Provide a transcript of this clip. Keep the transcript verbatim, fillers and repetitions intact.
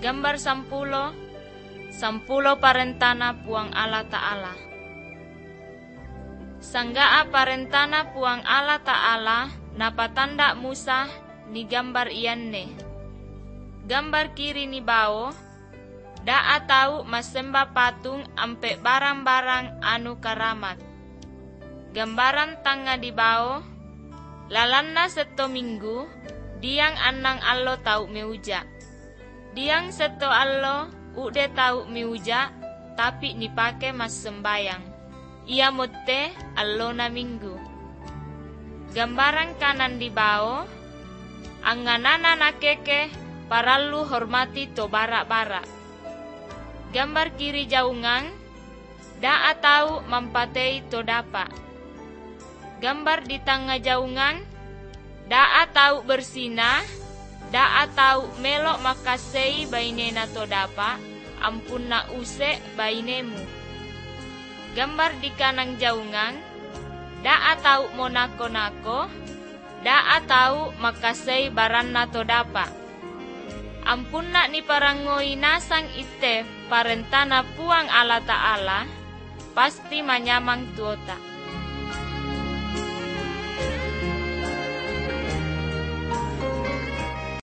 Gambar sampulo, sampulo parentana puang Allah Ta'ala. Sanggaa parentana puang Allah Ta'ala napatanda Musa ni gambar iyanne. Gambar kiri ni bao, daa tahu masembah patung ampe barang-barang anu karamat. Gambaran tangga di bao, lalanna seto minggu, diang anang allo tahu meuja. Diang seto allo ude tahu meuja, tapi nipake mas sembayang. Ia motte allo na minggu. Gambaran kanan di bao, anganana nakeke paralu hormati to barak-barak. Gambar kiri jaungang, daa tahu mampatei to dapa. Gambar di tengah jaungang, daa tahu bersina, daa tahu melok makasei bainena to dapa, ampun na use bainemu. Gambar di kanan jaungang, daa tahu monako-nako, daa tahu makasei baranna to dapa. Ampun nak ni parangoi nasang ite parentana puang Allah Ta'ala, pasti manyamang tuota.